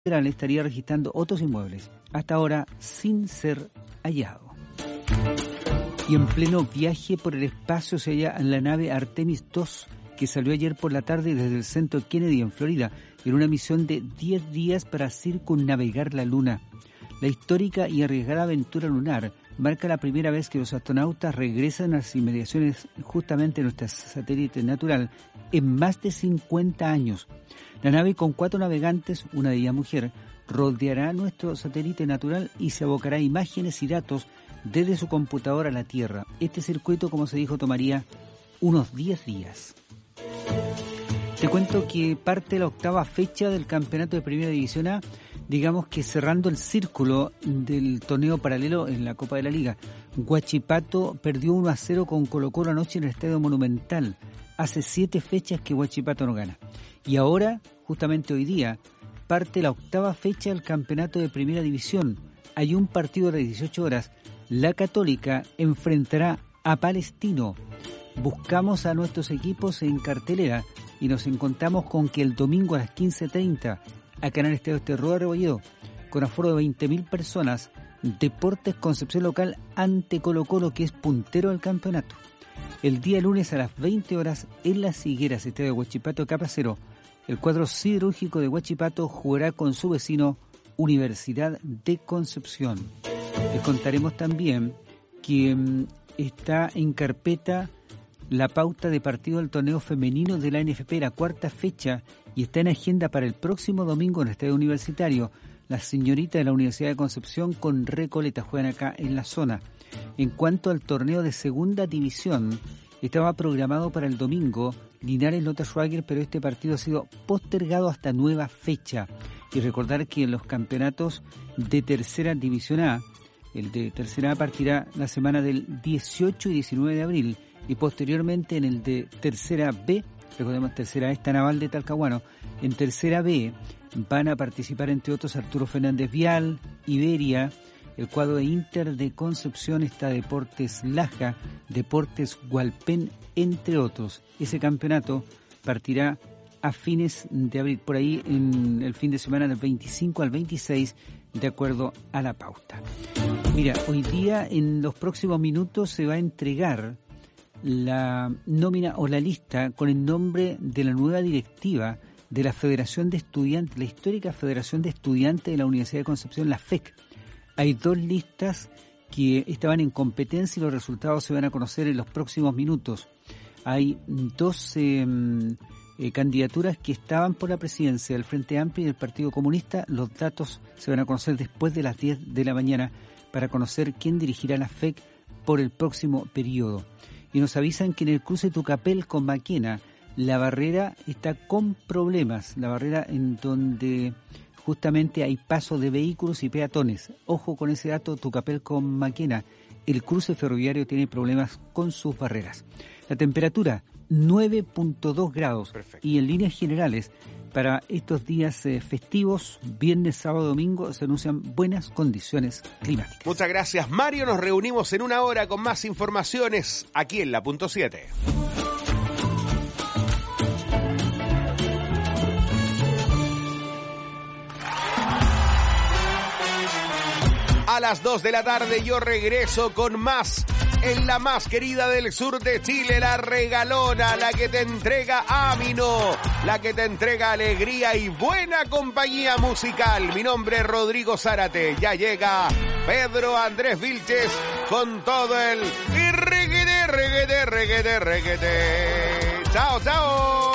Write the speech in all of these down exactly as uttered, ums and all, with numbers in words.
federal estaría registrando otros inmuebles, hasta ahora sin ser hallado. Y en pleno viaje por el espacio se halla la nave Artemis dos, que salió ayer por la tarde desde el centro Kennedy en Florida, en una misión de diez días para circunnavegar la Luna. La histórica y arriesgada aventura lunar marca la primera vez que los astronautas regresan a las inmediaciones justamente de nuestro satélite natural en más de cincuenta años. La nave, con cuatro navegantes, una de ellas mujer, rodeará nuestro satélite natural y se abocará imágenes y datos desde su computadora a la Tierra. Este circuito, como se dijo, tomaría unos diez días. Te cuento que parte la octava fecha del campeonato de Primera División A, digamos que cerrando el círculo del torneo paralelo en la Copa de la Liga. Huachipato perdió uno a cero con Colo-Colo anoche en el Estadio Monumental. Hace siete fechas que Huachipato no gana. Y ahora, justamente hoy día, parte la octava fecha del campeonato de Primera División. Hay un partido de dieciocho horas. La Católica enfrentará a Palestino. Buscamos a nuestros equipos en cartelera y nos encontramos con que el domingo a las quince treinta, acá en el Estadio Esterroa de Rebolledo, con aforo de veinte mil personas, Deportes Concepción local ante Colo-Colo, que es puntero del campeonato. El día lunes a las veinte horas, en Las Higueras, Estadio de Huachipato, Capa Cero, el cuadro siderúrgico de Huachipato jugará con su vecino Universidad de Concepción. Les contaremos también que um, está en carpeta la pauta de partido del torneo femenino de la N F P, la cuarta fecha, y está en agenda para el próximo domingo en el Estadio Universitario. Las señoritas de la Universidad de Concepción con Recoleta juegan acá en la zona. En cuanto al torneo de segunda división, estaba programado para el domingo Linares Lota Schwager, pero este partido ha sido postergado hasta nueva fecha. Y recordar que en los campeonatos de tercera división A, el de tercera A partirá la semana del dieciocho y diecinueve de abril, y posteriormente en el de tercera B, recordemos tercera A está Naval de Talcahuano, en tercera B van a participar entre otros Arturo Fernández Vial, Iberia, el cuadro de Inter de Concepción, está Deportes Laja, Deportes Hualpén, entre otros. Ese campeonato partirá a fines de abril, por ahí en el fin de semana del veinticinco al veintiséis, de acuerdo a la pauta. Mira, hoy día en los próximos minutos se va a entregar la nómina o la lista con el nombre de la nueva directiva de la Federación de Estudiantes, la histórica Federación de Estudiantes de la Universidad de Concepción, la F E C. Hay dos listas que estaban en competencia y los resultados se van a conocer en los próximos minutos. Hay dos eh, eh, candidaturas que estaban por la presidencia del Frente Amplio y del Partido Comunista. Los datos se van a conocer después de las diez de la mañana para conocer quién dirigirá la F E C por el próximo periodo. Y nos avisan que en el cruce Tucapel con Maquena, la barrera está con problemas, la barrera en donde justamente hay paso de vehículos y peatones. Ojo con ese dato, Tucapel con Maquena, el cruce ferroviario tiene problemas con sus barreras. La temperatura, nueve punto dos grados. Perfecto. Y en líneas generales, para estos días eh, festivos, viernes, sábado, domingo, se anuncian buenas condiciones climáticas. Muchas gracias, Mario. Nos reunimos en una hora con más informaciones aquí en la punto siete. A las dos de la tarde yo regreso con más en la más querida del sur de Chile, la regalona, la que te entrega Amino, la que te entrega alegría y buena compañía musical. Mi nombre es Rodrigo Zárate, ya llega Pedro Andrés Vilches con todo el y reguete, reguete, reguete, reguete. Chao, chao.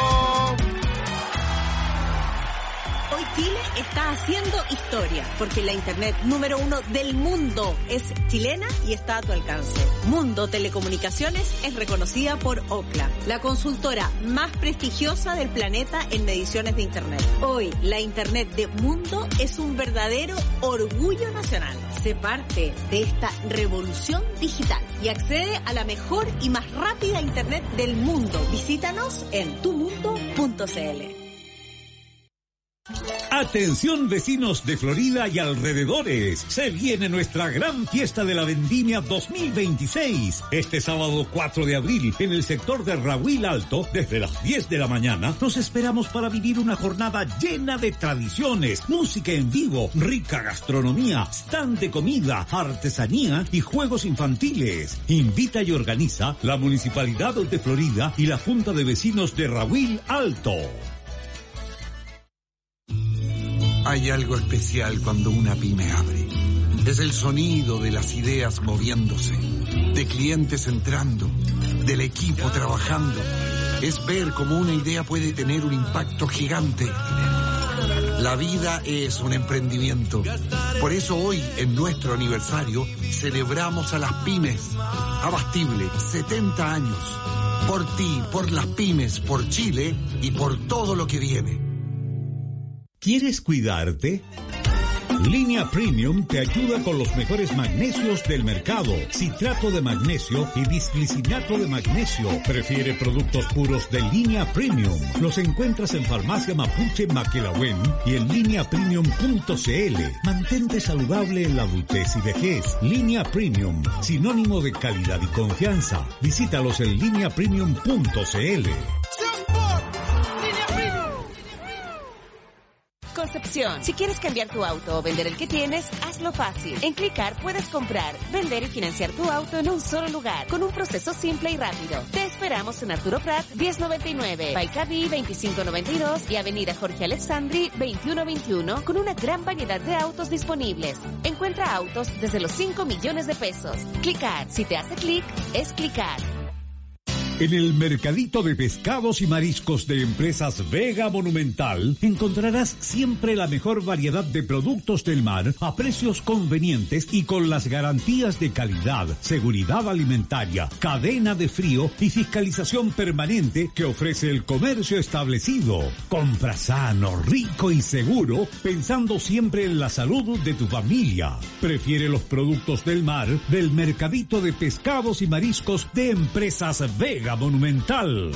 Hoy Chile está haciendo historia, porque la internet número uno del mundo es chilena y está a tu alcance. Mundo Telecomunicaciones es reconocida por Ookla, la consultora más prestigiosa del planeta en mediciones de internet. Hoy, la internet de Mundo es un verdadero orgullo nacional. Sé parte de esta revolución digital y accede a la mejor y más rápida internet del mundo. Visítanos en tu mundo punto c l. Atención vecinos de Florida y alrededores, se viene nuestra gran fiesta de la vendimia dos mil veintiséis. Este sábado cuatro de abril, en el sector de Rahuil Alto, desde las diez de la mañana, nos esperamos para vivir una jornada llena de tradiciones, música en vivo, rica gastronomía, stand de comida, artesanía y juegos infantiles. Invita y organiza la Municipalidad de Florida y la Junta de Vecinos de Rahuil Alto. Hay algo especial cuando una pyme abre. Es el sonido de las ideas moviéndose, de clientes entrando, del equipo trabajando. Es ver cómo una idea puede tener un impacto gigante. La vida es un emprendimiento. Por eso hoy, en nuestro aniversario, celebramos a las pymes. Abastible, setenta años. Por ti, por las pymes, por Chile y por todo lo que viene. ¿Quieres cuidarte? Línea Premium te ayuda con los mejores magnesios del mercado. Citrato de magnesio y bisglicinato de magnesio. Prefiere productos puros de Línea Premium. Los encuentras en Farmacia Mapuche Maquelahuen y en línea premium punto c l. Mantente saludable en la adultez y vejez. Línea Premium, sinónimo de calidad y confianza. Visítalos en línea premium punto c l. Concepción. Si quieres cambiar tu auto o vender el que tienes, hazlo fácil. En Clicar puedes comprar, vender y financiar tu auto en un solo lugar, con un proceso simple y rápido. Te esperamos en Arturo Prat diez noventa y nueve, Paicaví veinticinco noventa y dos y Avenida Jorge Alessandri veintiuno veintiuno, con una gran variedad de autos disponibles. Encuentra autos desde los cinco millones de pesos. Clicar. Si te hace clic, es Clicar. En el mercadito de pescados y mariscos de Empresas Vega Monumental encontrarás siempre la mejor variedad de productos del mar a precios convenientes y con las garantías de calidad, seguridad alimentaria, cadena de frío y fiscalización permanente que ofrece el comercio establecido. Compra sano, rico y seguro, pensando siempre en la salud de tu familia. Prefiere los productos del mar del mercadito de pescados y mariscos de Empresas Vega Monumental.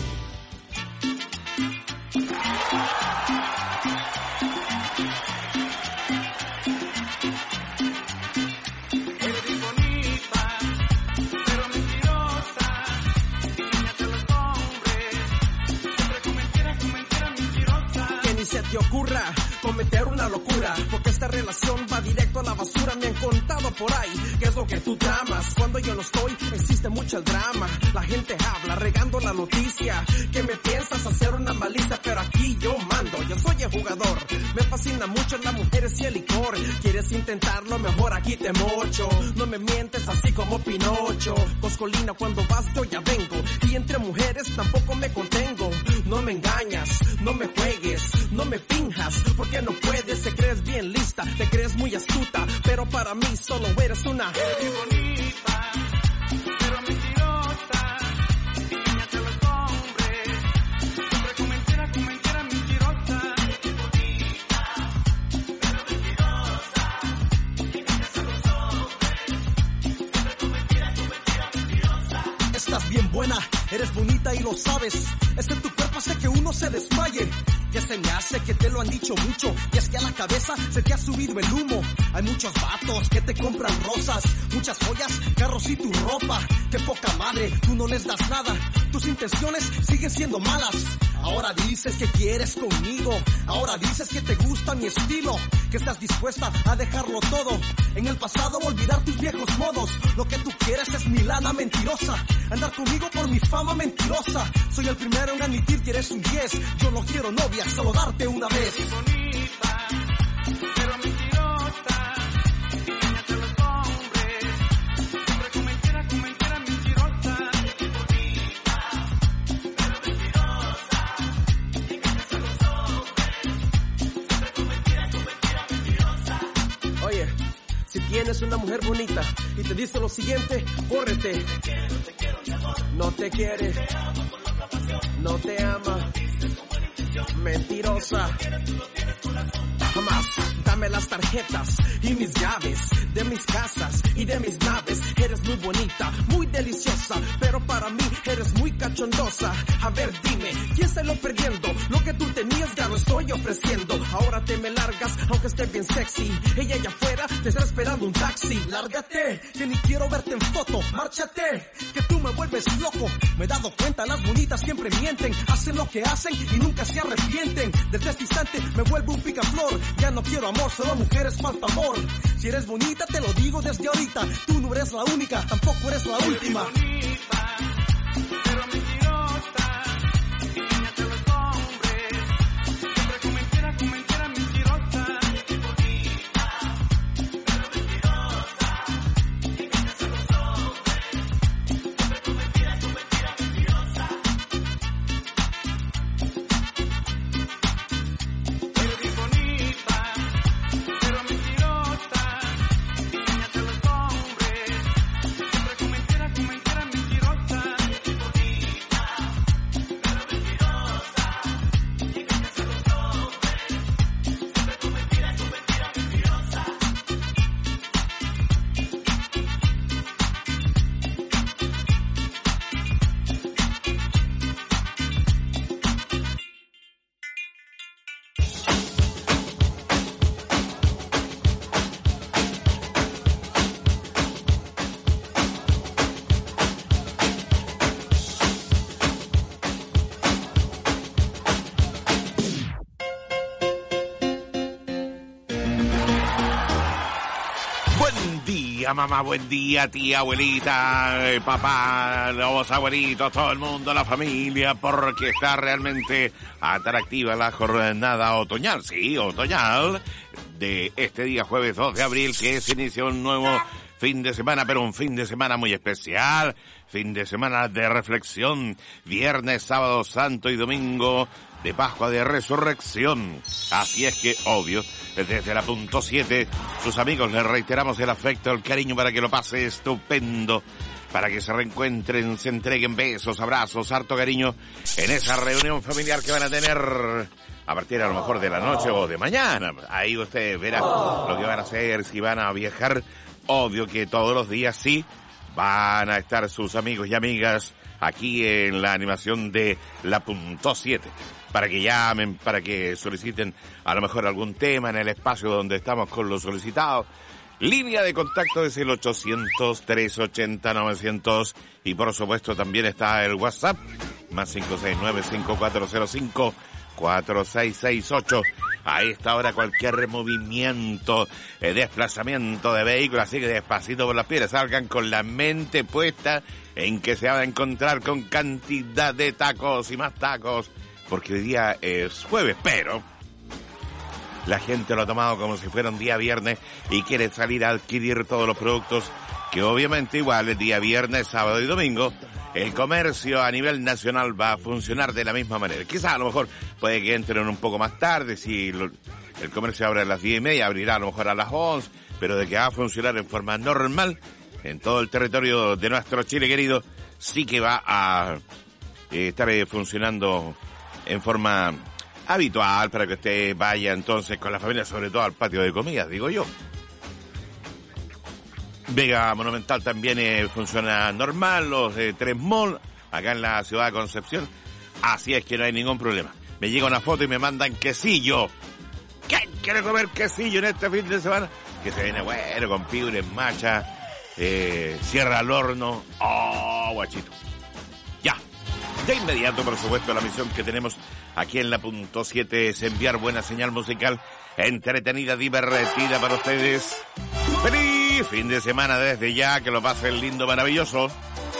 Se te ocurra cometer una locura, porque esta relación va directo a la basura. Me han contado por ahí qué es lo que tú tramas. Cuando yo no estoy, existe mucho el drama. La gente habla regando la noticia, que me piensas hacer una malicia, pero aquí yo mando, yo soy el jugador. Me fascina mucho las mujeres y el licor. Quieres intentarlo, mejor aquí te mocho. No me mientes así como Pinocho. Coscolina, cuando vas yo ya vengo, y entre mujeres tampoco me contengo. No me engañas, no me juegues, no me finjas, porque no puedes. Te crees bien lista, te crees muy astuta, pero para mí solo eres una. Eres bonita, pero mentirosa. Niña de los hombres, siempre con mentira, con mentira mentirosa. Eres bonita, pero mentirosa. Niña de los hombres, siempre con mentira, con mentira mentirosa. Estás bien buena, eres bonita y lo sabes. Es en tu cuerpo hace que uno se desmaye. Ya se me hace que te lo han dicho mucho, y es que a la cabeza se te ha subido el humo. Hay muchos vatos que te compran rosas, muchas joyas, carros y tu ropa. Qué poca madre, tú no les das nada, tus intenciones siguen siendo malas. Ahora dices que quieres conmigo, ahora dices que te gusta mi estilo, que estás dispuesta a dejarlo todo, en el pasado olvidar tus viejos modos. Lo que tú quieres es mi lana mentirosa, andar conmigo por mi fama mentirosa. Soy el primero en admitir que eres un diez, yo no quiero novia, solo darte una vez. Bonita, pero mentirosa, niña de los hombres, siempre con mentira, con mentira mentirosa. Bonita, pero mentirosa, niña de los hombres, siempre con mentira, con mentira mentirosa. Oye, si tienes una mujer bonita y te dice lo siguiente, córrete. Te quiero, te quiero, mi amor. No te quiere, te amo con loca pasión. No te ama, mentirosa, jamás. Dame Dame las tarjetas y mis llaves de mis casas y de mis naves. Eres muy bonita, muy deliciosa, pero para mí eres muy cachondosa. A ver, dime, ¿quién se lo perdiendo? Lo que tú tenías ya lo estoy ofreciendo. Ahora te me largas, aunque esté bien sexy. Ella allá afuera te está esperando un taxi. Lárgate, que ni quiero verte en foto. Márchate, que tú me vuelves loco. Me he dado cuenta, las bonitas siempre mienten. Hacen lo que hacen y nunca se arrepienten. Desde este instante me vuelvo un picaflor. Ya no quiero amor, solo mujeres pa'l favor. Si eres bonita te lo digo desde ahorita. Tú no eres la única, tampoco eres la última. Bonita, pero mentirosa, enséñate a los hombres. Siempre con mentira, con mentira mentirosa. Bonita, pero mentirosa, enséñate a los hombres. Siempre con mentira, con mentira mentirosa. Eres bonita, pero mentirosa, enséñate a los hombres. Siempre con mentira, con mentira mentirosa. Bonita, pero mentirosa, enséñate a los hombres. Siempre con mentira, con mentira mentirosa. Buen día, mamá, buen día, tía, abuelita, eh, papá, los abuelitos, todo el mundo, la familia, porque está realmente atractiva la jornada otoñal, sí, otoñal, de este día jueves dos de abril, que se inicia un nuevo fin de semana, pero un fin de semana muy especial, fin de semana de reflexión, viernes, sábado santo y domingo de Pascua de Resurrección. Así es que, obvio, desde la punto siete, sus amigos les reiteramos el afecto, el cariño para que lo pase estupendo, para que se reencuentren, se entreguen besos, abrazos, harto cariño en esa reunión familiar que van a tener a partir a lo mejor de la noche o de mañana. Ahí usted verá lo que van a hacer, si van a viajar. Obvio que todos los días sí van a estar sus amigos y amigas aquí en la animación de la punto siete, para que llamen, para que soliciten a lo mejor algún tema en el espacio donde estamos con los solicitados. Línea de contacto es el ochocientos, trescientos ochenta, novecientos, y por supuesto también está el WhatsApp, más cinco seis nueve, cinco cuatro cero cinco, cuatro seis seis ocho. A esta hora cualquier movimiento, eh, desplazamiento de vehículos, así que despacito por las piedras, salgan con la mente puesta en que se van a encontrar con cantidad de tacos y más tacos, porque hoy día es jueves, pero la gente lo ha tomado como si fuera un día viernes y quiere salir a adquirir todos los productos que obviamente igual el día viernes, sábado y domingo el comercio a nivel nacional va a funcionar de la misma manera. Quizás a lo mejor puede que entren un poco más tarde, si lo, el comercio abre a las diez y media, abrirá a lo mejor a las once, pero de que va a funcionar en forma normal en todo el territorio de nuestro Chile querido, sí que va a eh, estar eh, funcionando en forma habitual para que usted vaya entonces con la familia, sobre todo al patio de comidas, digo yo. Vega Monumental también eh, funciona normal, los eh, tres malls, acá en la ciudad de Concepción, así es que no hay ningún problema. Me llega una foto y me mandan quesillo. ¿Quién quiere comer quesillo en este fin de semana? Que se viene bueno, con pibres, macha, eh, cierra al horno, oh, guachito. Ya, de inmediato, por supuesto, la misión que tenemos aquí en la punto siete es enviar buena señal musical, entretenida, divertida para ustedes. ¡Feliz fin de semana desde ya! Que lo pasen lindo, maravilloso.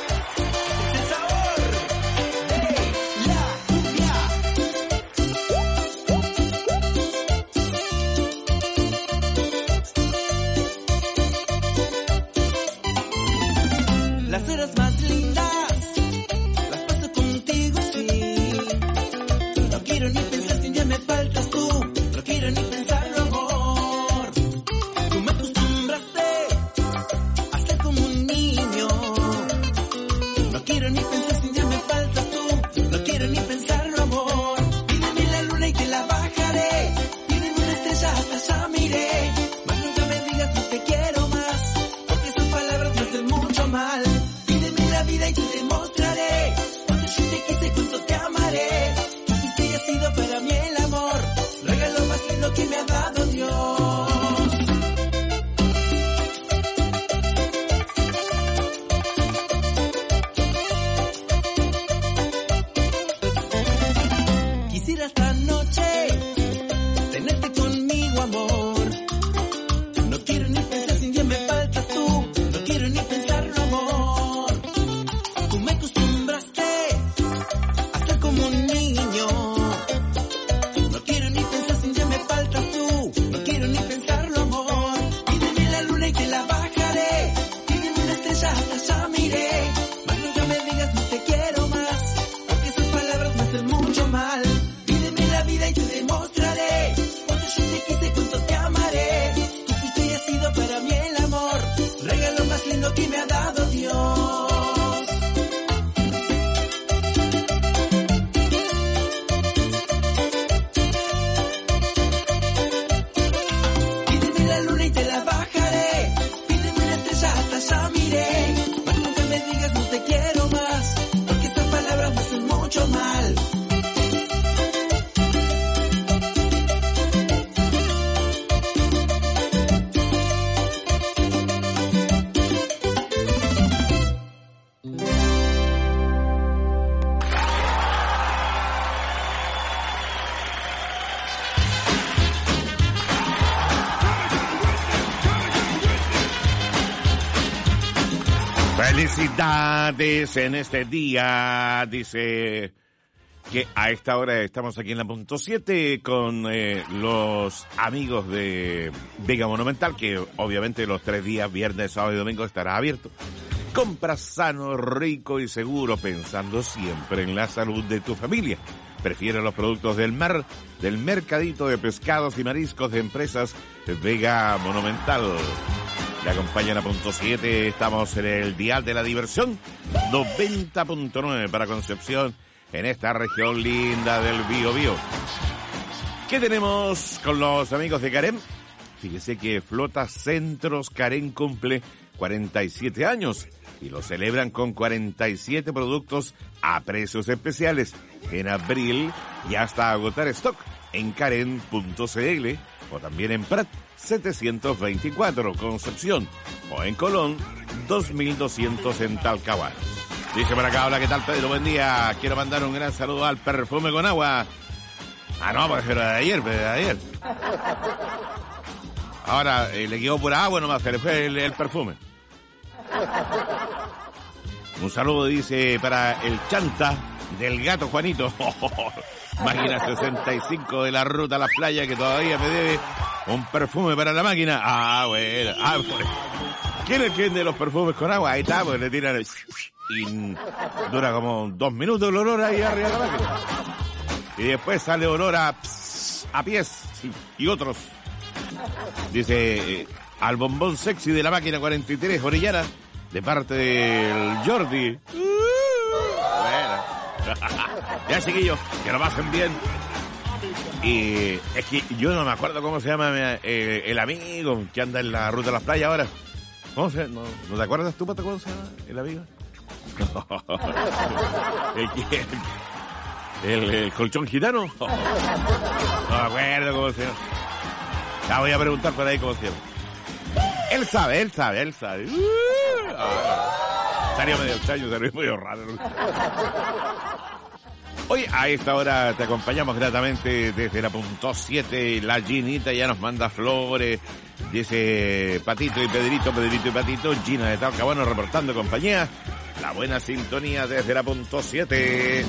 Las horas más lindas las paso contigo, sí. No quiero ni pensar si ya me faltas tú. No quiero ni pensarlo, amor. Tú me acostumbraste a ser como un niño. Felicidades en este día, dice que a esta hora estamos aquí en la punto siete con eh, los amigos de Vega Monumental, que obviamente los tres días, viernes, sábado y domingo, estará abierto. Compra sano, rico y seguro, pensando siempre en la salud de tu familia. Prefiere los productos del mar, del mercadito de pescados y mariscos de empresas Vega Monumental. Le acompañan a punto siete, estamos en el dial de la diversión, noventa punto nueve para Concepción, en esta región linda del Bío Bío. ¿Qué tenemos con los amigos de Carem? Fíjese que Flota Centros Carem cumple cuarenta y siete años y lo celebran con cuarenta y siete productos a precios especiales en abril y hasta agotar stock en Carem punto c l o también en Prat setecientos veinticuatro, Concepción, o en Colón dos mil doscientos en Talcahuano. Dice por acá, hola, ¿qué tal, Pedro? Buen día. Quiero mandar un gran saludo al perfume con agua. Ah, no, pero de ayer, pero de ayer. Ahora, eh, le quedó pura agua nomás, se le fue el, el perfume. Un saludo, dice, para el chanta del gato Juanito. Máquina sesenta y cinco de la ruta a la playa, que todavía me debe un perfume para la máquina. Ah, bueno. Ah, pues. ¿Quién entiende los perfumes con agua? Ahí está, pues le tiran el... y dura como dos minutos el olor ahí arriba de la máquina. Y después sale olor a, a pies y otros. Dice, eh, al bombón sexy de la máquina cuarenta y tres Orellana, de parte del Jordi. Bueno. Ya, chiquillos, que lo pasen bien. Y es que yo no me acuerdo cómo se llama eh, el amigo que anda en la ruta de las playas ahora. ¿Cómo se llama? ¿No, ¿no te acuerdas tú, Pato, cómo se llama el amigo? ¿El quién? ¿El, el colchón gitano? No me acuerdo cómo se llama. Ya voy a preguntar por ahí cómo se llama. Él sabe, él sabe, él sabe. Uh, ah, salió medio extraño, salió medio raro. Hoy a esta hora te acompañamos gratamente desde la punto siete. La Ginita ya nos manda flores. Dice Patito y Pedrito, Pedrito y Patito. Gina de Talcahuano reportando compañía. La buena sintonía desde la punto siete.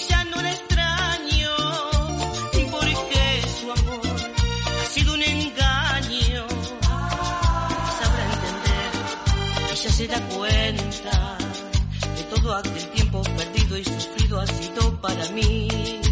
Ha sido un engaño. se da cuenta de todo aquel tiempo perdido y sufrido ha sido para mí.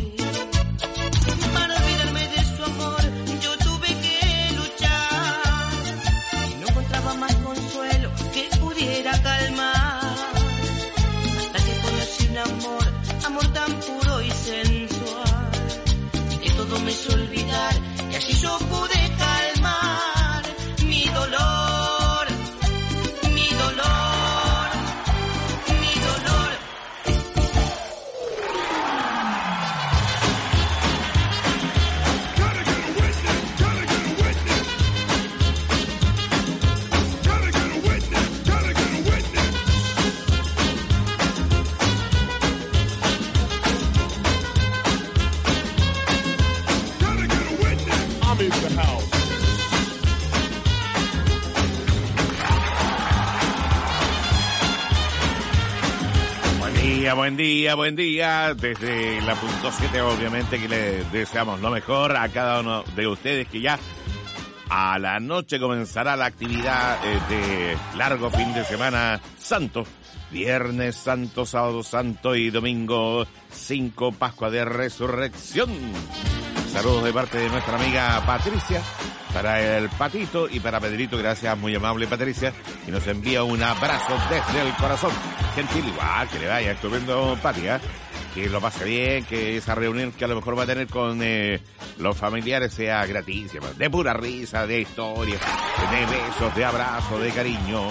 Para olvidarme de su amor yo tuve que luchar y no encontraba más consuelo que pudiera calmar, hasta que conocí un amor, amor tan puro y sensual, que todo me hizo olvidar y así yo pude calmar mi dolor, mi dolor, mi dolor. Buen día, buen día. Desde la punto siete, obviamente, que le deseamos lo mejor a cada uno de ustedes, que ya a la noche comenzará la actividad eh, de largo fin de semana santo. Viernes Santo, Sábado Santo y Domingo cinco, Pascua de Resurrección. Saludos de parte de nuestra amiga Patricia, para el Patito y para Pedrito. Gracias, muy amable Patricia, y nos envía un abrazo desde el corazón. Gentil, igual, que le vaya estupendo, Pati, ¿eh? Que lo pase bien, que esa reunión que a lo mejor va a tener con eh, los familiares sea gratísima, de pura risa, de historia, de besos, de abrazos, de cariño.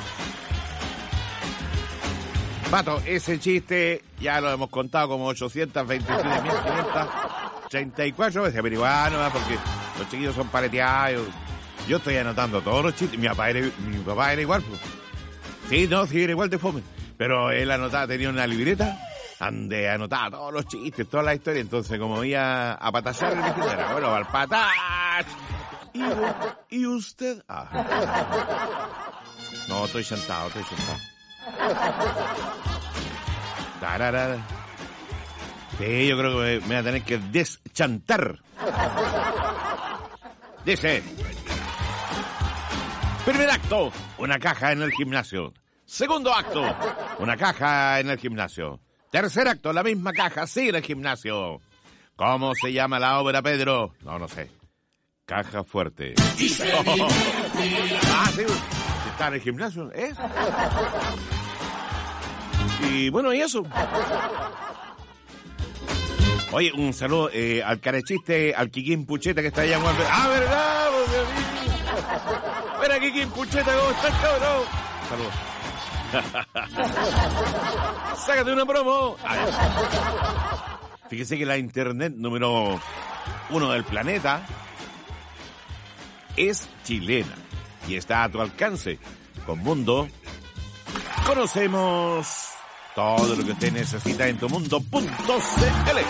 Pato, ese chiste ya lo hemos contado como ochocientas veintisiete mil quinientas ochenta y cuatro veces, pero igual, no, porque los chiquillos son pareteados. Yo estoy anotando todos los chistes. Mi papá era, mi papá era igual, pues. Sí, no, sí, era igual de fome. Pero él anotaba, tenía una libreta donde anotaba todos los chistes, toda la historia. Entonces, como iba a patasar, le dije, era bueno, al patach. ¿Y, ¿Y usted? Ah. No, estoy sentado, estoy sentado. Tararara. Sí, yo creo que me voy a tener que deschantar. Dice: primer acto, una caja en el gimnasio. Segundo acto, una caja en el gimnasio. Tercer acto, la misma caja, sí, en el gimnasio. ¿Cómo se llama la obra, Pedro? No, no sé. Caja fuerte. Oh. Ah, sí, está en el gimnasio, ¿eh? Y bueno, y eso. Oye, un saludo eh, al carechiste, al Kikín Pucheta que está allá en Guadalajara. ¡Ah, verdad! Mira, Kikín Pucheta, ¿cómo estás, cabrón? Saludos. Sácate una promo. Fíjese que la internet número uno del planeta es chilena y está a tu alcance. Con Mundo conocemos todo lo que usted necesita en tu mundo punto c l.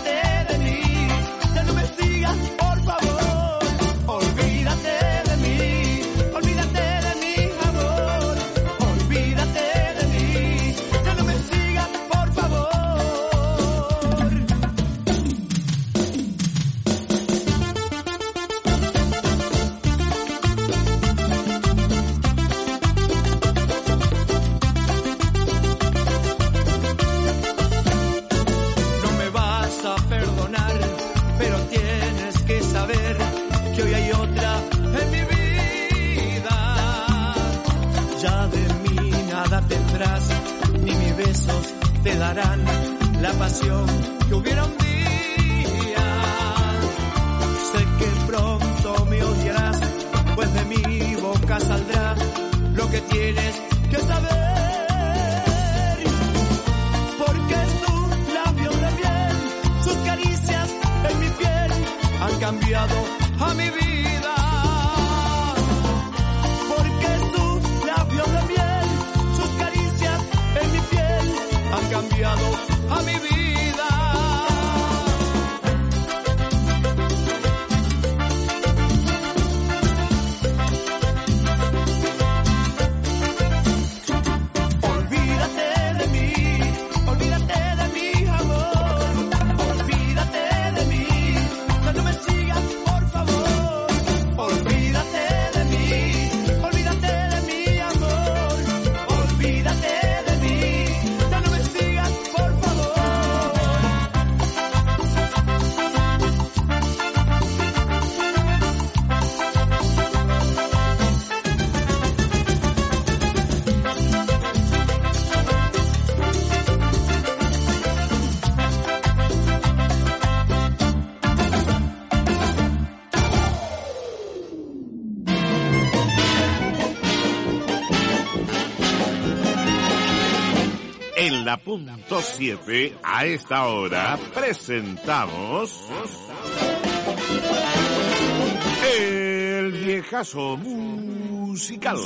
Olvídate de mí. besos te darán la pasión que hubiera un día. Sé que pronto me odiarás, pues de mi boca saldrá lo que tienes que saber. Porque sus labios de miel, sus caricias en mi piel han cambiado a mi vida. Porque sus labios de miel, sus caricias en mi piel han cambiado a mi vida. En la punto siete, a esta hora, presentamos el viejazo musical.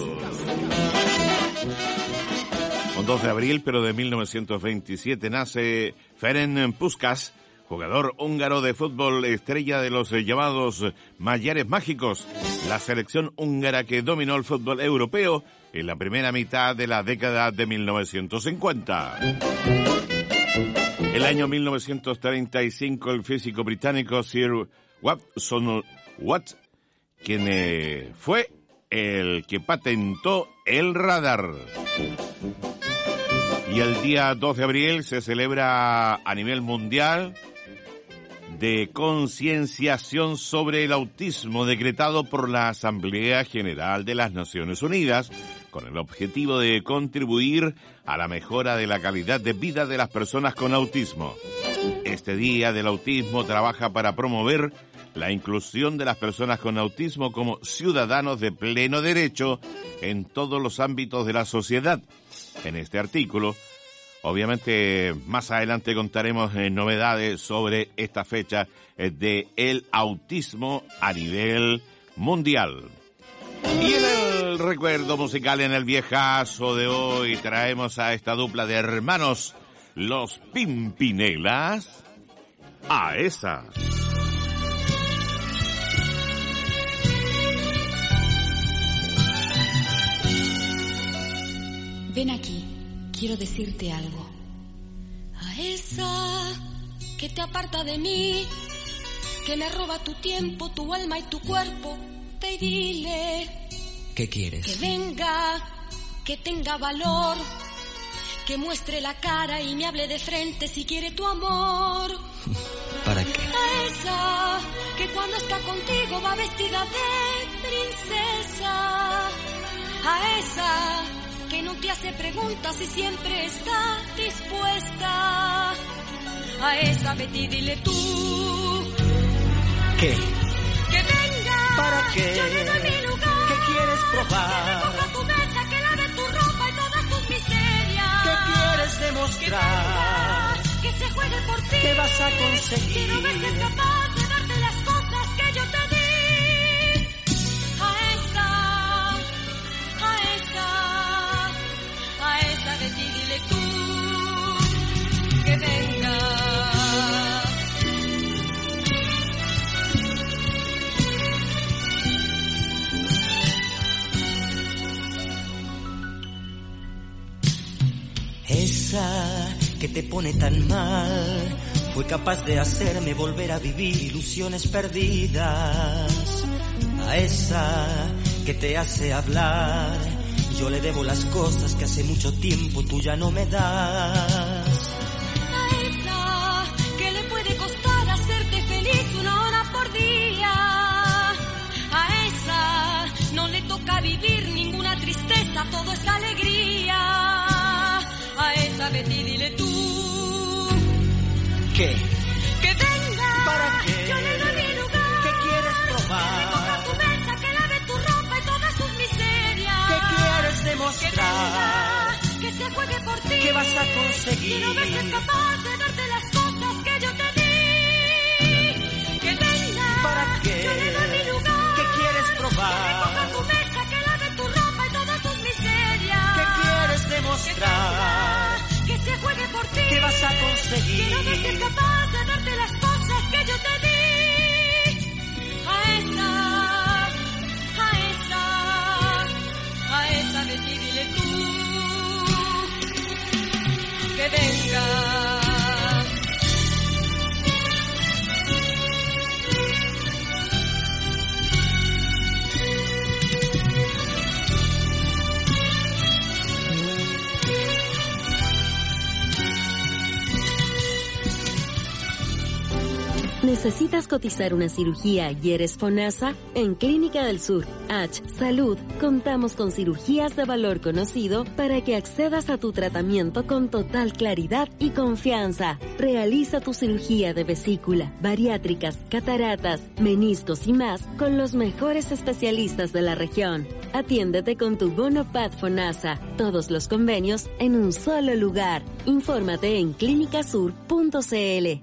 Un dos de abril, pero de mil novecientos veintisiete, nace Ferenc Puskás, jugador húngaro de fútbol, estrella de los llamados Mayares Mágicos, la selección húngara que dominó el fútbol europeo en la primera mitad de la década de mil novecientos cincuenta. El año mil novecientos treinta y cinco, el físico británico Sir Watson Watt, quien eh, fue el que patentó el radar. Y el día dos de abril se celebra a nivel mundial de concienciación sobre el autismo, decretado por la Asamblea General de las Naciones Unidas, con el objetivo de contribuir a la mejora de la calidad de vida de las personas con autismo. Este Día del Autismo trabaja para promover la inclusión de las personas con autismo como ciudadanos de pleno derecho en todos los ámbitos de la sociedad. En este artículo, obviamente, más adelante contaremos eh, novedades sobre esta fecha eh, de el autismo a nivel mundial. Y en el recuerdo musical, en el viejazo de hoy, traemos a esta dupla de hermanos, los Pimpinelas, a esa. Ven aquí, quiero decirte algo. A esa que te aparta de mí, que me roba tu tiempo, tu alma y tu cuerpo, ve y dile. ¿Qué quieres? Que venga, que tenga valor, que muestre la cara y me hable de frente si quiere tu amor. ¿Para qué? A esa que cuando está contigo va vestida de princesa. A esa que no te hace preguntas y siempre está dispuesta. A esa vete y dile tú. ¿Qué? Que venga. ¿Para qué? Yo le doy mi lugar. ¿Qué quieres probar? Que recoja tu mesa, que lave tu ropa y todas tus miserias. ¿Qué quieres demostrar? Que venga, que se juegue por ti. ¿Qué vas a conseguir? Quiero ver si es capaz de darte las cosas que yo te di. A esa, a esa, a esa de ti dile tú. Que venga. Esa que te pone tan mal fue capaz de hacerme volver a vivir ilusiones perdidas. A esa que te hace hablar, yo le debo las cosas que hace mucho tiempo tú ya no me das. A esa que le puede costar hacerte feliz una hora por día. A esa no le toca vivir ninguna tristeza, todo es alegría. A esa qué? Que venga. ¿Para qué? Yo le doy mi lugar. ¿Qué quieres probar? Que coja tu mesa, que lave tu ropa y todas sus miserias. ¿Qué quieres Que demostrar? venga, que se juegue por ti. ¿Qué vas a conseguir? Que no ves que es capaz de darte las cosas que yo te di. Que venga. ¿Para qué? Yo le doy mi lugar. ¿Qué quieres Que probar? recoja tu mesa, que lave tu ropa y todas tus miserias. ¿Qué quieres demostrar? Que se juegue por ti. ¿Qué vas a conseguir? Que no ves que es capaz de darte las cosas que yo te di. A esa, a esa, a esa de ti dile tú. Que venga. ¿Necesitas cotizar una cirugía y eres FONASA? En Clínica del Sur, H Salud, contamos con cirugías de valor conocido para que accedas a tu tratamiento con total claridad y confianza. Realiza tu cirugía de vesícula, bariátricas, cataratas, meniscos y más con los mejores especialistas de la región. Atiéndete con tu bono P A D FONASA. Todos los convenios en un solo lugar. Infórmate en clínica sur punto c l.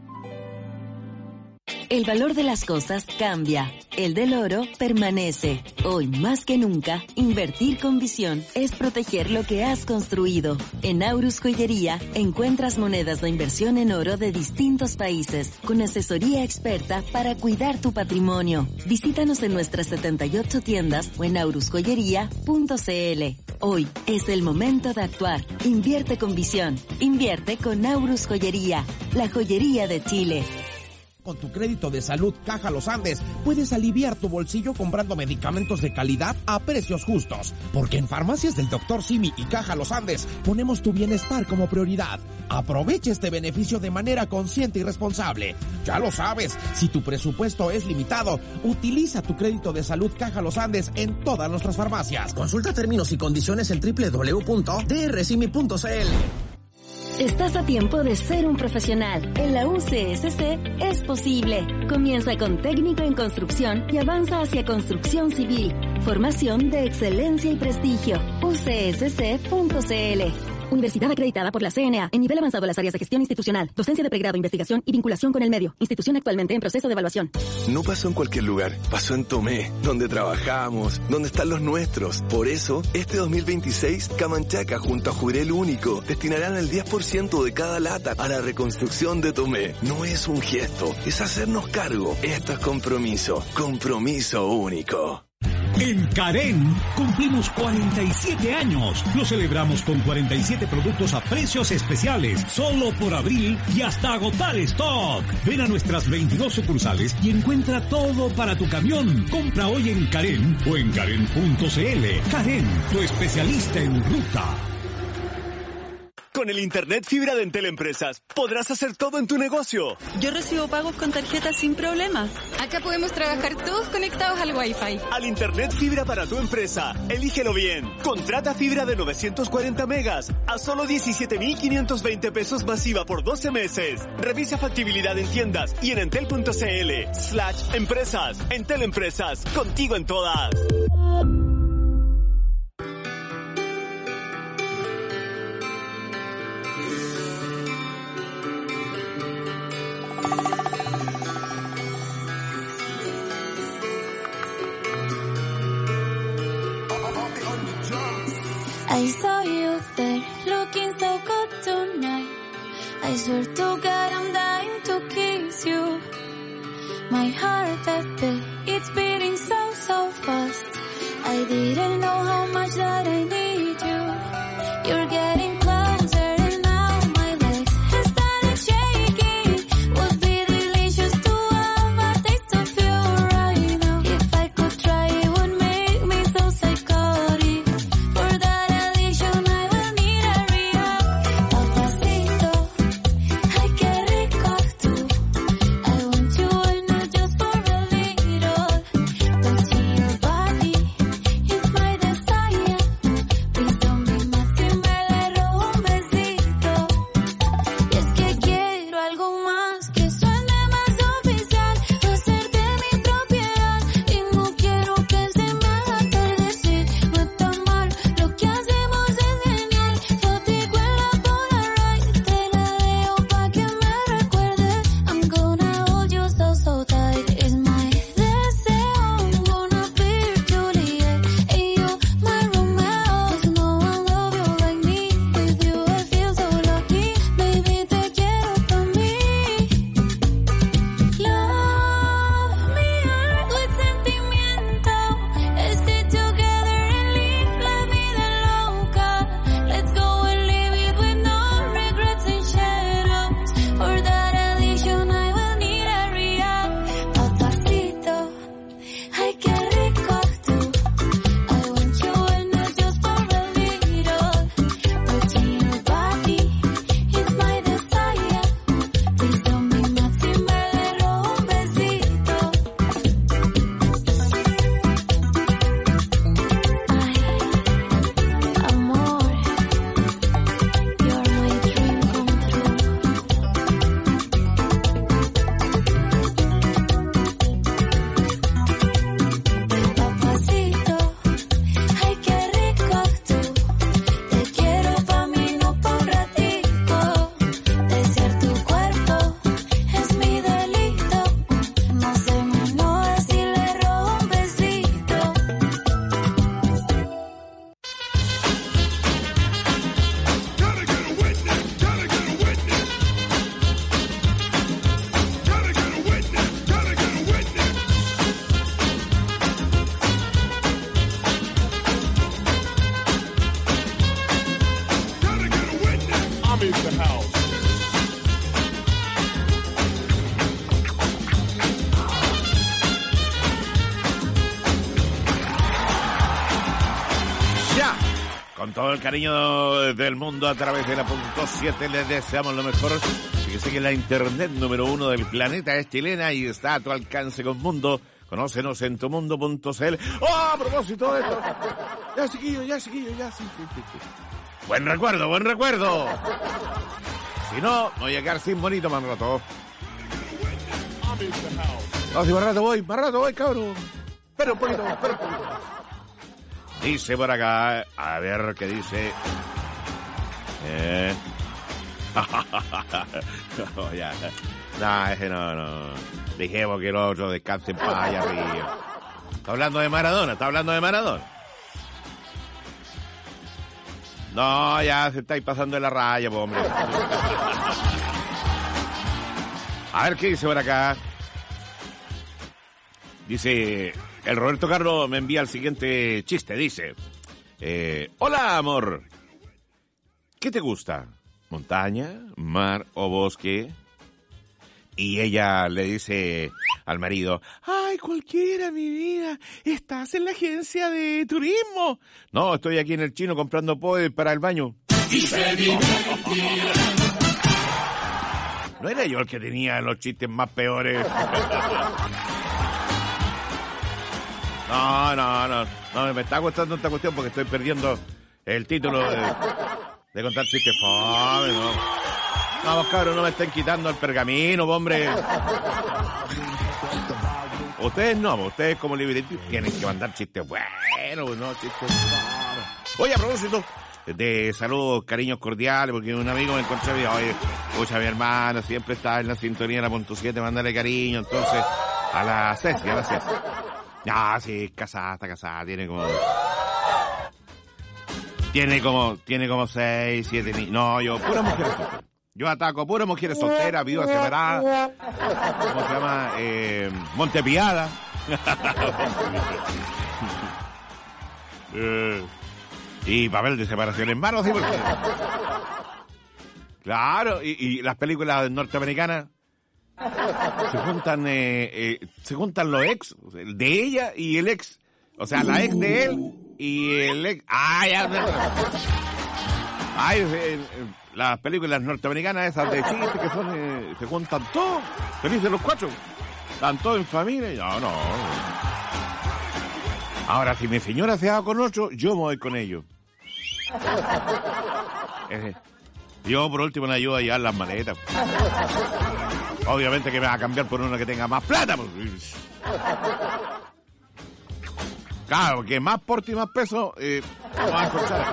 El valor de las cosas cambia, el del oro permanece. Hoy más que nunca, invertir con visión es proteger lo que has construido. En Aurus Joyería encuentras monedas de inversión en oro de distintos países, con asesoría experta para cuidar tu patrimonio. Visítanos en nuestras setenta y ocho tiendas o en aurus joyería punto c l. Hoy es el momento de actuar. Invierte con visión. Invierte con Aurus Joyería, la joyería de Chile. Con tu crédito de salud Caja Los Andes puedes aliviar tu bolsillo comprando medicamentos de calidad a precios justos. Porque en Farmacias del doctor Simi y Caja Los Andes ponemos tu bienestar como prioridad. Aprovecha este beneficio de manera consciente y responsable. Ya lo sabes, si tu presupuesto es limitado, utiliza tu crédito de salud Caja Los Andes en todas nuestras farmacias. Consulta términos y condiciones en doble u doble u doble u punto d r simi punto c l. Estás a tiempo de ser un profesional. En la U C S C es posible. Comienza con técnico en construcción y avanza hacia construcción civil. Formación de excelencia y prestigio. u c s c punto c l. Universidad acreditada por la C N A en nivel avanzado en las áreas de gestión institucional, docencia de pregrado, investigación y vinculación con el medio. Institución actualmente en proceso de evaluación. No pasó en cualquier lugar, pasó en Tomé, donde trabajamos, donde están los nuestros. Por eso, este dos mil veintiséis, Camanchaca junto a Jurel Único destinarán el diez por ciento de cada lata a la reconstrucción de Tomé. No es un gesto, es hacernos cargo. Esto es compromiso, compromiso único. En Karen cumplimos cuarenta y siete años. Lo celebramos con cuarenta y siete productos a precios especiales, solo por abril y hasta agotar stock. Ven a nuestras veintidós sucursales y encuentra todo para tu camión. Compra hoy en Karen o en karen punto c l. Karen, tu especialista en ruta. Con el internet fibra de Entel Empresas podrás hacer todo en tu negocio. Yo recibo pagos con tarjeta sin problema. Acá podemos trabajar todos conectados al Wi-Fi. Al internet fibra para tu empresa, elígelo bien. Contrata fibra de novecientos cuarenta megas a solo diecisiete mil quinientos veinte pesos masiva por doce meses. Revisa factibilidad en tiendas y en entel punto c l slash empresas. Entel Empresas, contigo en todas. I saw you there, looking so good tonight. I swear to God I'm dying to kiss you. My heart that beat, it's beating so, so fast. I didn't know how much that I need you. You're getting closer and now my legs have started shaking. Would be delicious to have a taste of you right now. If I could try, it would make me so psychotic. For that addiction I will need a rehab. Papacito, ay qué rico tú. I want you and not just for a little. Touching your body is my Con todo el cariño del mundo a través de la punto siete les deseamos lo mejor. Fíjese que la internet número uno del planeta es chilena y está a tu alcance con Mundo. Conócenos en tumundo punto c l. ¡Oh, a propósito de esto! Ya, chiquillo, ya, chiquillo, ya, sí, sí, sí, sí. Buen recuerdo, buen recuerdo. Si no, voy a quedar sin bonito más rato. No, si más rato voy, más rato voy, cabrón. Espera un poquito, espera un poquito. Dice por acá, a ver qué dice. Eh. No, ya. No, ese no, no. Dijimos que los otros descansen para allá arriba. Está hablando de Maradona, está hablando de Maradona. No, ya se estáis pasando de la raya, po, hombre. A ver qué dice por acá. Dice, el Roberto Carlos me envía el siguiente chiste. Dice, eh, hola, amor. ¿Qué te gusta? ¿Montaña, mar o bosque? Y ella le dice al marido, ay, cualquiera, mi vida, ¿estás en la agencia de turismo? No, estoy aquí en el Chino comprando poder para el baño. Y se divertirá. ¿No era yo el que tenía los chistes más peores? No, no, no, no, me está costando esta cuestión porque estoy perdiendo el título de, de contar chistes fome, ¿no? Vamos, cabros, no me estén quitando el pergamino, hombre. Ustedes no, ustedes como libretistas tienen que mandar chistes buenos, no chistes buenos. Oye, a propósito de saludos, cariños cordiales, porque un amigo me encontró y me dijo, oye, escucha, mi hermano, siempre está en la sintonía de la punto siete, mándale cariño, entonces, a la Ceci, a la Ceci. Ah, sí, casada, está casada, tiene como... Tiene como, tiene como seis, siete niños. No, yo, pura mujer soltera. Yo ataco pura mujeres solteras, viudas separadas. ¿Cómo se llama? Eh, Montepiada. eh, y papel de separación en mano, sí, porque... Claro, y, y las películas norteamericanas se juntan, eh, eh, se juntan los ex, el de ella y el ex. O sea, la ex de él y el ex... ¡Ay, ya! ¡Ay! Eh, eh, las películas norteamericanas esas de chistes que son, eh, se juntan todos, felices los cuatro, están todos en familia. No, no. Ahora, si mi señora se va con otro, yo me voy con ellos. Eh, yo, por último, le ayudo a llevar las maletas. Obviamente que me va a cambiar por uno que tenga más plata. Pues. Claro, que más porte y más peso, eh, no va a escuchar.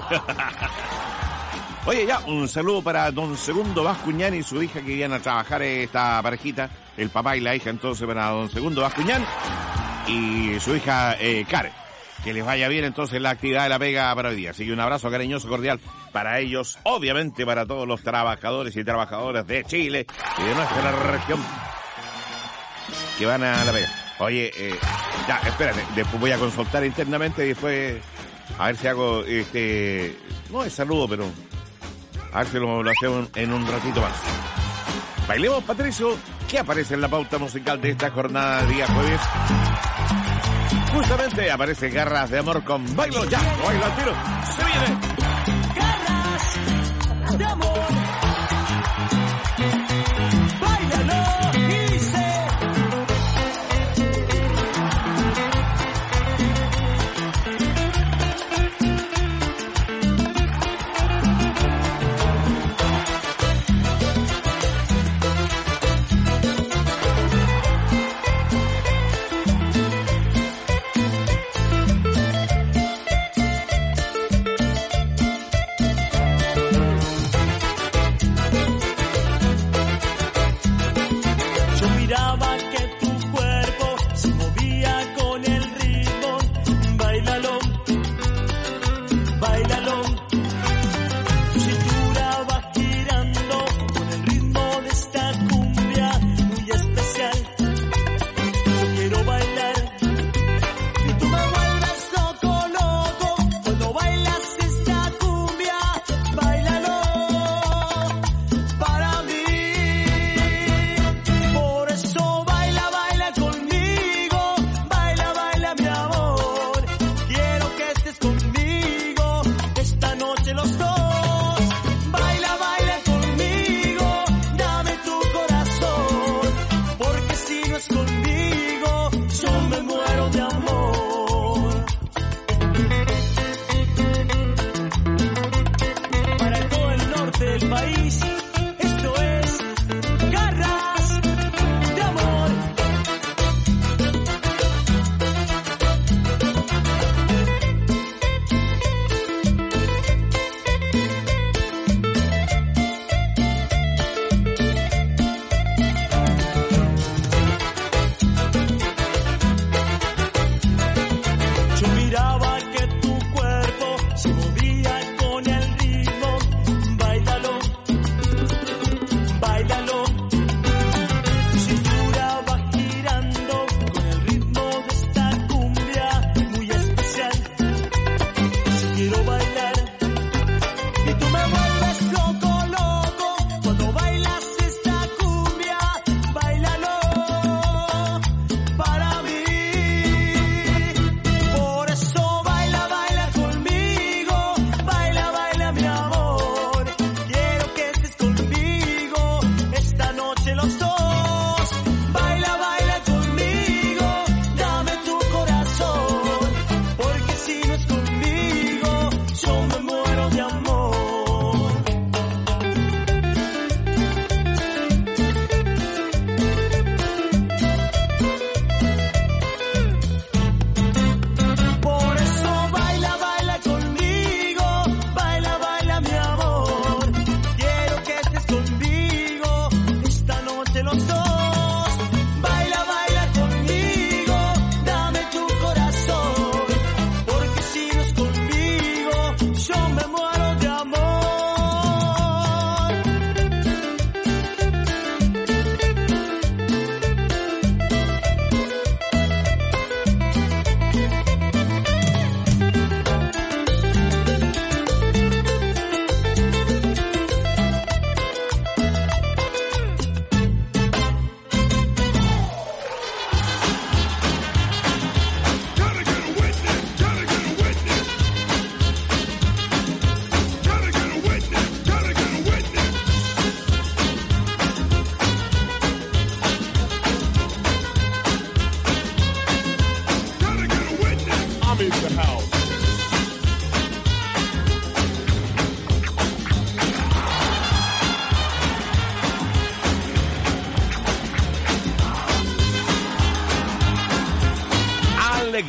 Oye, ya, un saludo para don Segundo Bascuñán y su hija que iban a trabajar esta parejita, el papá y la hija, entonces para don Segundo Bascuñán y su hija eh, Karen. Que les vaya bien entonces la actividad de la pega para hoy día. Así que un abrazo cariñoso, cordial para ellos, obviamente para todos los trabajadores y trabajadoras de Chile y de nuestra región que van a la pega. Oye, eh, ya, espérate, después voy a consultar internamente y después a ver si hago este, no es saludo, pero a ver si lo, lo hacemos en un ratito más. Bailemos, Patricio, ¿qué aparece en la pauta musical de esta jornada de día jueves? Justamente aparece Garras de Amor con Bailo Ya, Bailo al tiro, se viene. Garras de Amor. Báilalo, dice.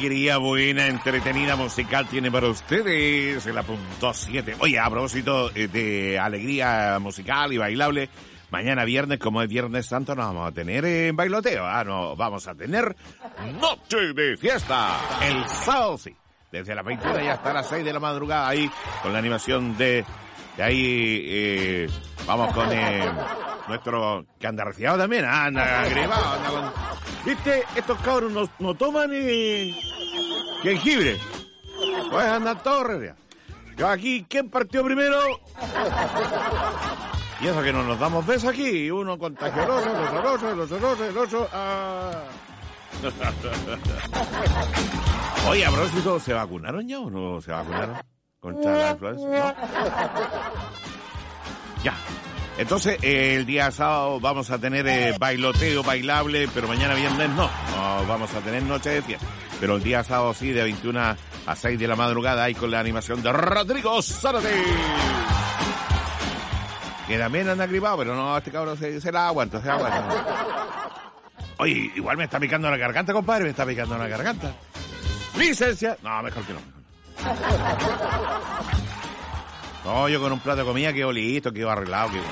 alegría buena, entretenida musical tiene para ustedes en la punto siete. Oye, a propósito de alegría musical y bailable, mañana viernes, como es Viernes Santo, nos vamos a tener en bailoteo. Ah, no, vamos a tener noche de fiesta. El sábado, sí. Desde las veintiuna y hasta las seis de la madrugada, ahí con la animación de... de ahí eh, vamos con eh, nuestro... que anda resfriado también, anda agribado, anda con... ¿Viste? Estos cabros no, no toman eh, jengibre. Pues andan todos resfriados. Yo aquí, ¿quién partió primero? Y eso que no nos damos besos aquí. Uno contagió al otro, el otro, el otro, el otro, el otro, el otro. Ah. Oye, a propósito, ¿se vacunaron ya o no se vacunaron contra la influenza? ¿No? Ya. Entonces, eh, el día sábado vamos a tener eh, bailoteo bailable, pero mañana viernes no. No vamos a tener noche de fiesta. Pero el día sábado sí, de veintiuna a seis de la madrugada, ahí con la animación de Rodrigo Zárate. Que también anda gripado, pero no, este cabrón se, se la aguanta, se la aguanta. Oye, igual me está picando la garganta, compadre, me está picando la garganta. Licencia. No, mejor que no. No, yo con un plato de comida quedo listo, quedo arreglado. Quedo...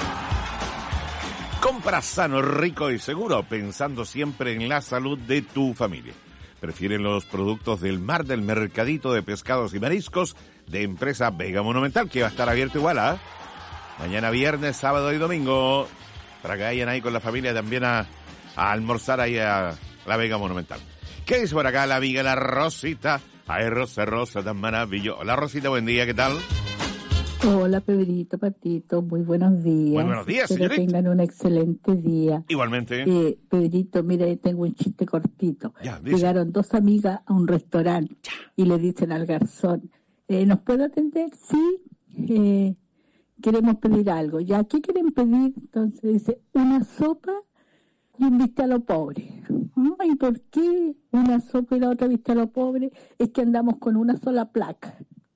Compra sano, rico y seguro, pensando siempre en la salud de tu familia. Prefieren los productos del mar, del mercadito de pescados y mariscos de empresa Vega Monumental, que va a estar abierto igual, ¿ah? ¿eh? Mañana viernes, sábado y domingo, para que vayan ahí con la familia también a, a almorzar ahí a la Vega Monumental. ¿Qué dice por acá la amiga, la Rosita? Ay, Rosa, Rosa, tan maravillosa. La Rosita, buen día, ¿qué tal? Hola, Pedrito, Patito, muy buenos días. Muy buenos días, Espero señorita. tengan un excelente día. Igualmente. Eh, Pedrito, mira, tengo un chiste cortito. Ya, dice. Llegaron dos amigas a un restaurante y le dicen al garzón, eh, ¿nos puede atender? Sí, eh, queremos pedir algo. ¿Ya qué quieren pedir? Entonces dice, una sopa y un viste a lo pobre. Ay, ¿por qué una sopa y la otra viste a lo pobre? Es que andamos con una sola placa.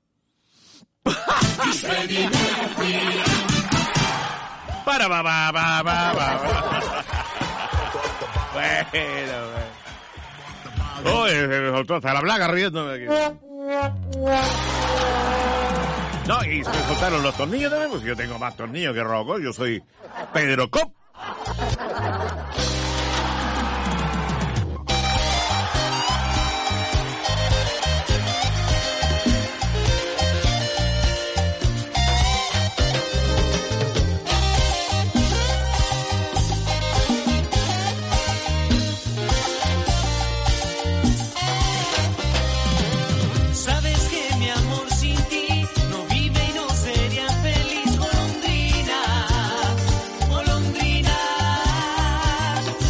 Para, va, va, va, va, va. Bueno, bueno. Oye, se me soltó hasta la placa riéndome aquí. No, y se me soltaron los tornillos también, pues yo tengo más tornillos que Rocco. Yo soy Pedro Cop. Sabes que mi amor sin ti no vive y no sería feliz, golondrina, golondrina.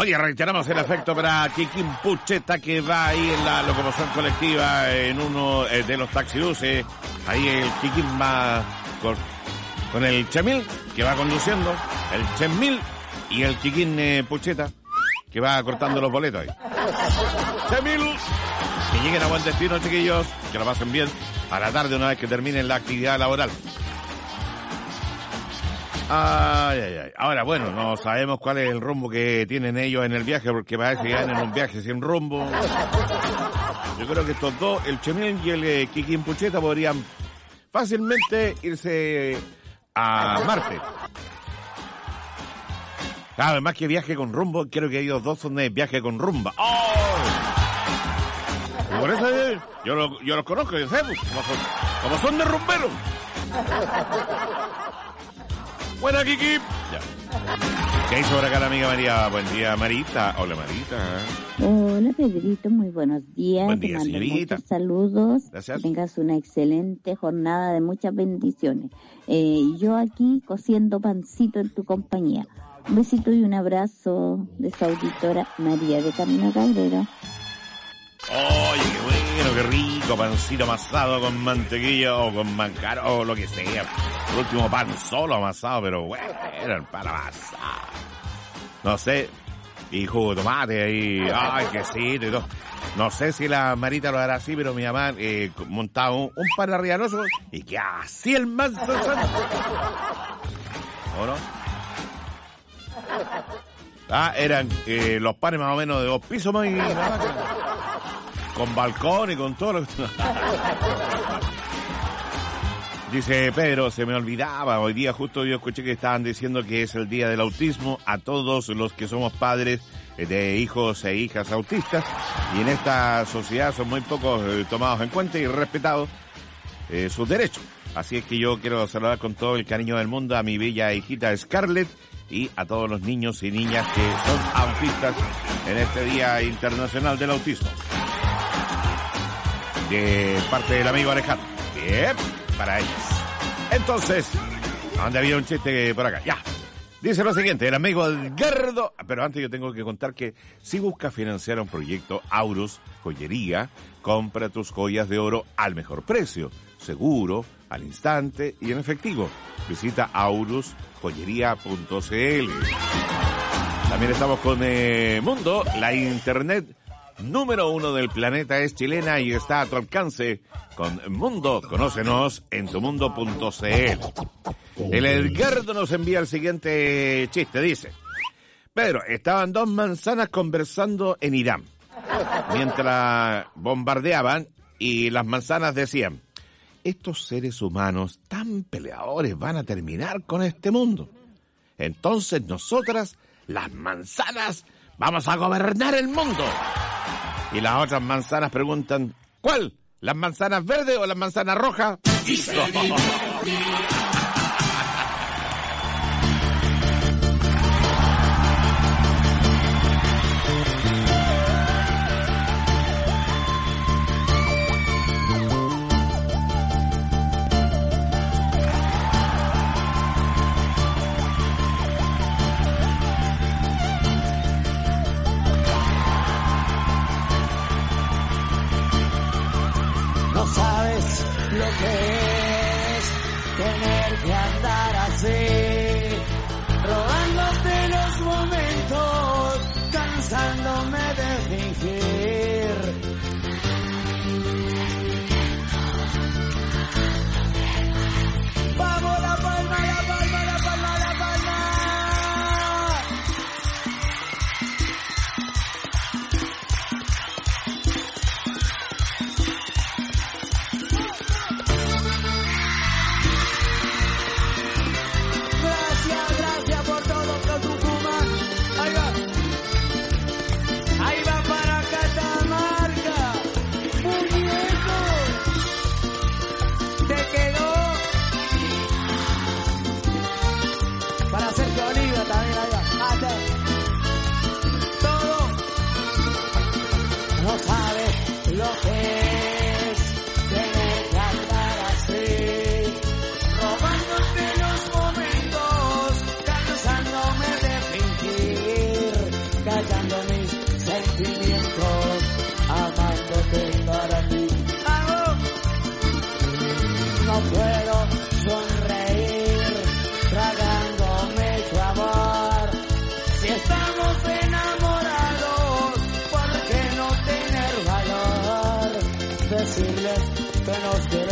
Oye, reiteramos el afecto para Kikín Pucheta, que va ahí en la locomoción colectiva en uno eh, de los taxibuses. Ahí el Kikín va con, con el Chemil, que va conduciendo, el Chemil y el Kikín eh, Pucheta, que va cortando los boletos ahí. Chemil, que lleguen a buen destino, chiquillos, que lo pasen bien a la tarde una vez que terminen la actividad laboral. Ay, ay, ay. Ahora, bueno, no sabemos cuál es el rumbo que tienen ellos en el viaje, porque parece que van en un viaje sin rumbo. Yo creo que estos dos, el Chemil y el eh, Kikín Pucheta, podrían fácilmente irse a Marte. Claro, más que viaje con rumbo, creo que ellos dos son de viaje con rumba. ¡Oh! Y por eso eh, yo, lo, yo los conozco, yo sé, pues, como son, como son de rumberos. Buena, Kiki. Ya. ¿Qué hizo por acá la amiga María? Buen día, Marita. Hola, Marita. Hola, Pedrito. Muy buenos días. Buen día, Te mando señorita. muchos saludos. Gracias. Que tengas una excelente jornada de muchas bendiciones. Eh, yo aquí cociendo pancito en tu compañía. Un besito y un abrazo de su auditora María de Camino Cabrera. Oye, qué bueno, qué rico, pancito amasado con mantequilla o con manjar o lo que sea. El último pan solo amasado, pero bueno, el pan amasado. No sé, y jugo de tomate ahí, ay, quesito y todo. No sé si la Marita lo hará así, pero mi mamá eh, montaba un, un pan arrianoso y que así el manso santo. ¿O no? Ah, eran eh, los panes más o menos de dos pisos más y nada, con balcón y con todo lo que... Dice Pedro, se me olvidaba, hoy día justo yo escuché que estaban diciendo que es el día del autismo a todos los que somos padres de hijos e hijas autistas, y en esta sociedad son muy pocos eh, tomados en cuenta y respetados eh, sus derechos. Así es que yo quiero saludar con todo el cariño del mundo a mi bella hijita Scarlett y a todos los niños y niñas que son autistas en este Día Internacional del Autismo. De parte del amigo Alejandro. Bien, para ellos. Entonces, ¿a dónde había un chiste por acá? Ya. Dice lo siguiente, el amigo Edgardo... Pero antes yo tengo que contar que si buscas financiar un proyecto, Aurus Joyería, compra tus joyas de oro al mejor precio, seguro, al instante y en efectivo. Visita aurus joyería punto c l. También estamos con eh, Mundo, la internet número uno del planeta es chilena y está a tu alcance. Con Mundo, conócenos en tumundo punto c l. El Edgardo nos envía el siguiente chiste, dice: Pedro, estaban dos manzanas conversando en Irán mientras bombardeaban y las manzanas decían: estos seres humanos tan peleadores van a terminar con este mundo. Entonces nosotras, las manzanas, vamos a gobernar el mundo. Y las otras manzanas preguntan: ¿cuál? ¿Las manzanas verdes o las manzanas rojas? No sabes lo que es tener que andar así, robándote los momentos, cansándome de fingir. ¡Vamos, la palma, la palma, la palma, la palma! Gracias, gracias por todo, Pro Tucumán. Ahí va. Ahí va para Catamarca. Muñeco. Te quedó. Para Sergio Oliva también, ahí va. Hasta. Todo. No sabes lo que es tener que andar así, robándote los momentos, cansándome de fingir, callando. decirles que nos